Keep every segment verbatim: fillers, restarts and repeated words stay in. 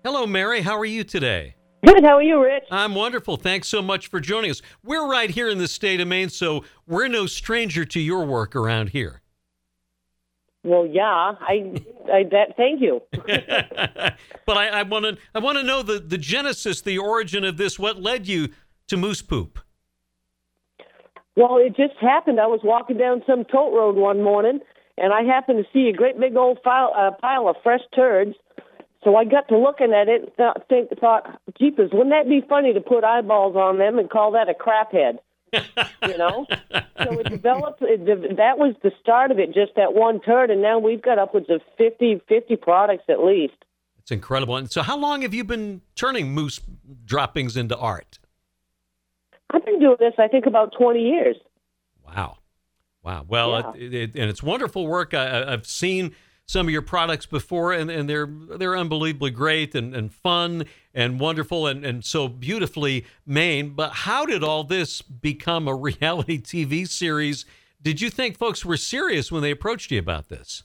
Hello, Mary. How are you today? Good. How are you, Rich? I'm wonderful. Thanks so much for joining us. We're right here in the state of Maine, so we're no stranger to your work around here. Well, yeah. I, I that. Thank you. But I want to, I want to know the the genesis, the origin of this. What led you to moose poop? Well, it just happened. I was walking down some tote road one morning, and I happened to see a great big old file, uh, pile of fresh turds. So I got to looking at it and thought, think, thought, jeepers, wouldn't that be funny to put eyeballs on them and call that a crap head? You know? So it developed, it, that was the start of it, just that one turd, and now we've got upwards of fifty, fifty products at least. It's incredible. And so how long have you been turning moose droppings into art? I've been doing this, I think, about twenty years. Wow. Wow. Well, Yeah. it, it, and it's wonderful work. I, I've seen some of your products before, and, and they're they're unbelievably great and, and fun and wonderful and, and so beautifully Maine. But how did all this become a reality T V series? Did you think folks were serious when they approached you about this?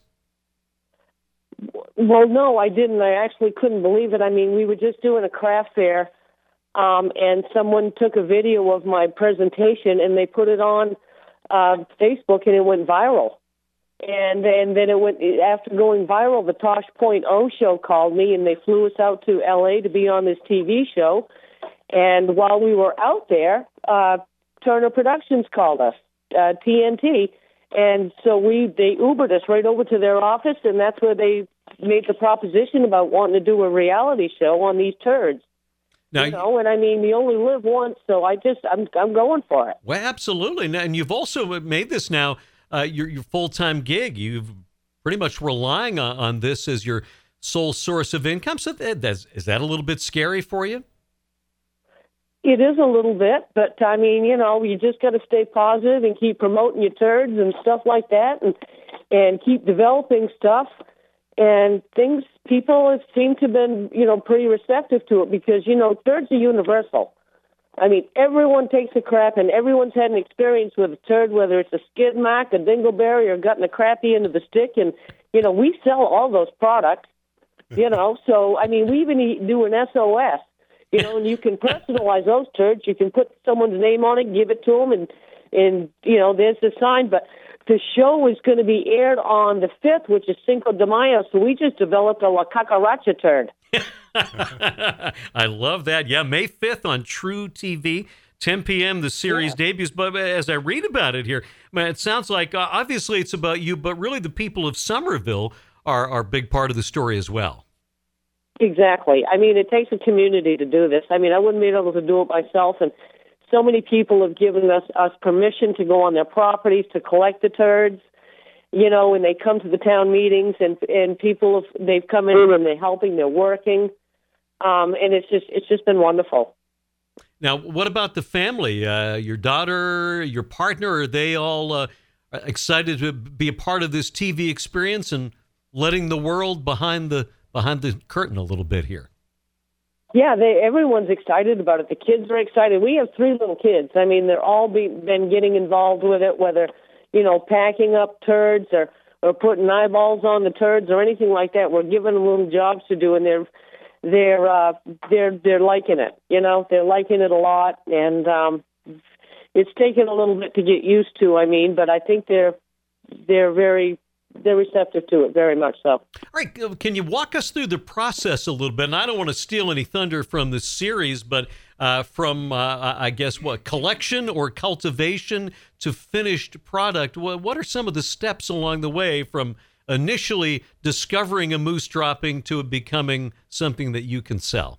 Well, no, I didn't. I actually couldn't believe it. I mean, we were just doing a craft fair, um, and someone took a video of my presentation, and they put it on uh, Facebook, and it went viral. And, and then it went, after going viral, the Tosh Point O show called me, and they flew us out to L A to be on this T V show. And while we were out there, uh, Turner Productions called us, uh, T N T. And so we they Ubered us right over to their office, and that's where they made the proposition about wanting to do a reality show on these turds. Now, you know, and I mean, we only live once, so I just, I'm, I'm going for it. Well, absolutely. And you've also made this now Uh, your your full-time gig. You've pretty much relying on, on this as your sole source of income. So that, that's, is that a little bit scary for you? It is a little bit, but I mean, you know, you just got to stay positive and keep promoting your turds and stuff like that, and and keep developing stuff. And things, people have seemed to have been, you know, pretty receptive to it because, you know, turds are universal. I mean, everyone takes a crap, and everyone's had an experience with a turd, whether it's a skid mark, a dingleberry, or gotten a crappy end of the stick. And, you know, we sell all those products, you know. So, I mean, we even do an S O S, you know, and you can personalize those turds. You can put someone's name on it, give it to them, and, and you know, there's the sign. But the show is going to be aired on the fifth, which is Cinco de Mayo, so we just developed a La Cucaracha turd. I love that. Yeah, May fifth on True T V, ten p.m. the series yeah. debuts. But as I read about it here, man, it sounds like uh, obviously it's about you, but really the people of Somerville are, are a big part of the story as well. Exactly. I mean, it takes a community to do this. I mean, I wouldn't be able to do it myself, and so many people have given us, us permission to go on their properties to collect the turds. You know, when they come to the town meetings, and and people have they've come in and they're helping, they're working, um, and it's just it's just been wonderful. Now, what about the family? Uh, your daughter, your partner, are they all uh, excited to be a part of this T V experience and letting the world behind the behind the curtain a little bit here? Yeah, they everyone's excited about it. The kids are excited. We have three little kids. I mean, they're all be, been getting involved with it, whether you know, packing up turds or, or putting eyeballs on the turds or anything like that. We're giving them little jobs to do, and they're they're uh, they're they're liking it. You know, they're liking it a lot, and um, it's taken a little bit to get used to. I mean, but I think they're they're very they're receptive to it, very much so. All right, can you walk us through the process a little bit? And I don't want to steal any thunder from the series, but uh, from, uh, I guess, what, collection or cultivation to finished product, what are some of the steps along the way from initially discovering a moose dropping to it becoming something that you can sell?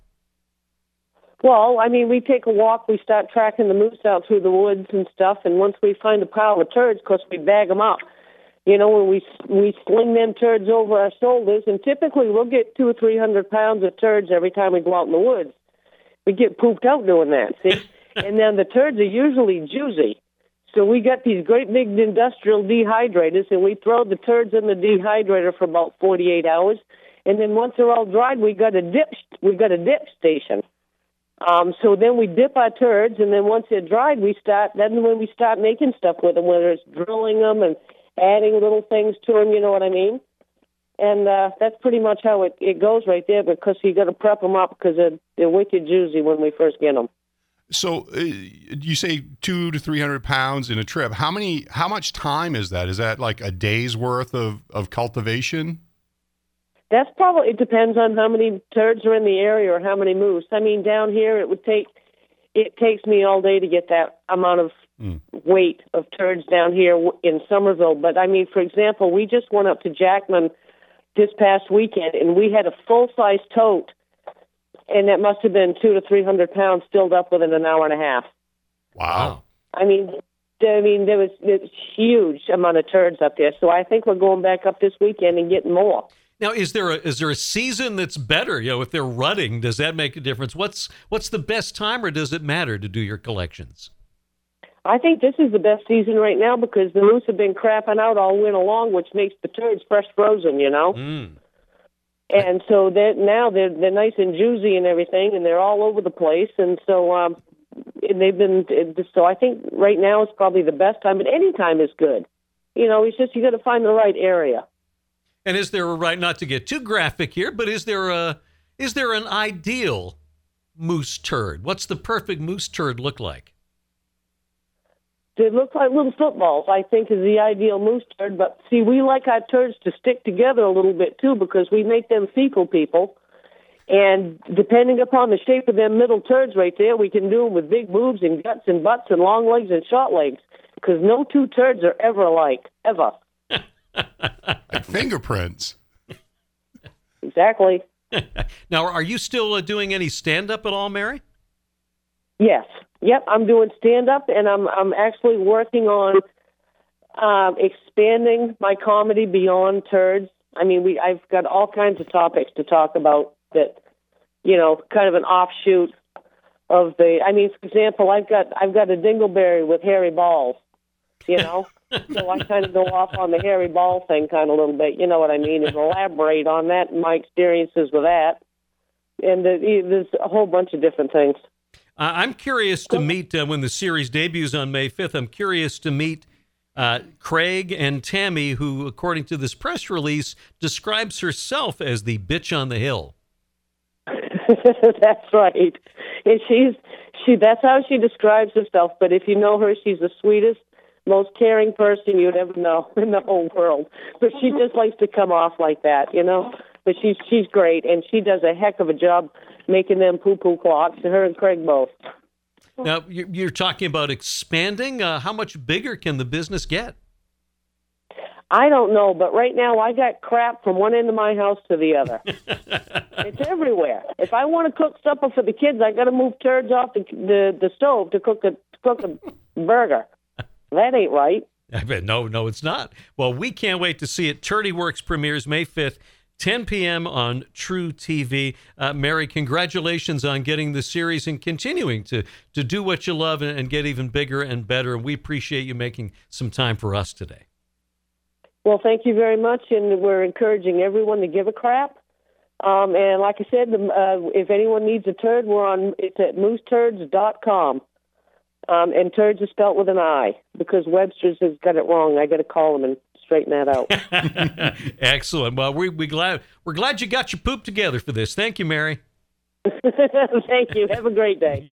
Well, I mean, we take a walk, we start tracking the moose out through the woods and stuff, and once we find a pile of turds, of course, we bag them up. You know, when we we sling them turds over our shoulders, and typically we'll get two or three hundred pounds of turds every time we go out in the woods. We get pooped out doing that, see? And then the turds are usually juicy. So we got these great big industrial dehydrators, and we throw the turds in the dehydrator for about forty-eight hours. And then once they're all dried, we got a dip. We got a dip station. Um, so then we dip our turds, and then once they're dried, we start. Then when we start making stuff with them, whether it's drilling them and adding little things to them, you know what I mean? And uh, that's pretty much how it, it goes right there, because you got to prep them up because they're, they're wicked juicy when we first get them. So uh, you say two to three hundred pounds in a trip. How many? How much time is that? Is that like a day's worth of, of cultivation? That's probably, it depends on how many turds are in the area or how many moose. I mean, down here it would take, it takes me all day to get that amount of mm. weight of turds down here in Somerville. But I mean, for example, we just went up to Jackman this past weekend, and we had a full-size tote, and that must have been two to three hundred pounds filled up within an hour and a half. Wow! I mean, I mean, there was a huge amount of turds up there. So I think we're going back up this weekend and getting more. Now, is there a is there a season that's better? You know, if they're rutting, does that make a difference? What's what's the best time, or does it matter to do your collections? I think this is the best season right now because the moose have been crapping out all winter long, which makes the turds fresh frozen, you know. Mm. And so they're, now they're they're nice and juicy and everything, and they're all over the place. And so um, they've been. So I think right now is probably the best time, but any time is good. You know, it's just you got to find the right area. And is there a right, not to get too graphic here, but is there a is there an ideal moose turd? What's the perfect moose turd look like? They look like little footballs, I think, is the ideal moose turd. But, see, we like our turds to stick together a little bit, too, because we make them fecal people. And depending upon the shape of them middle turds right there, we can do them with big boobs and guts and butts and long legs and short legs, because no two turds are ever alike, ever. Like fingerprints. Exactly. Now, are you still uh, doing any stand-up at all, Mary? Yes. Yep, I'm doing stand-up, and I'm I'm actually working on um, expanding my comedy beyond turds. I mean, we I've got all kinds of topics to talk about that, you know, kind of an offshoot of the. I mean, for example, I've got I've got a dingleberry with hairy balls, you know, so I kind of go off on the hairy ball thing, kind of a little bit. You know what I mean? And elaborate on that and my experiences with that, and the, there's a whole bunch of different things. Uh, I'm curious to meet, uh, when the series debuts on May fifth, I'm curious to meet uh, Craig and Tammy, who, according to this press release, describes herself as the bitch on the hill. That's right. And she's, she, that's how she describes herself. But if you know her, she's the sweetest, most caring person you'd ever know in the whole world. But she just likes to come off like that, you know. But she's, she's great, and she does a heck of a job making them poo-poo clocks, and her and Craig both. Now, you're talking about expanding. Uh, how much bigger can the business get? I don't know, but right now I got crap from one end of my house to the other. It's everywhere. If I want to cook supper for the kids, I got to move turds off the, the the stove to cook a to cook a burger. That ain't right. I bet no, no, it's not. Well, we can't wait to see it. Turdy Works premieres May fifth. ten p.m. on True T V. Uh, Mary, congratulations on getting the series and continuing to, to do what you love and, and get even bigger and better. And we appreciate you making some time for us today. Well, thank you very much. And we're encouraging everyone to give a crap. Um, and like I said, uh, if anyone needs a turd, we're on, it's at moose turds dot com. Um, and turds is spelled with an I because Webster's has got it wrong. I got to call them and straighten that out. Excellent. Well, we we glad we're glad you got your poop together for this. Thank you, Mary. Thank you. Have a great day.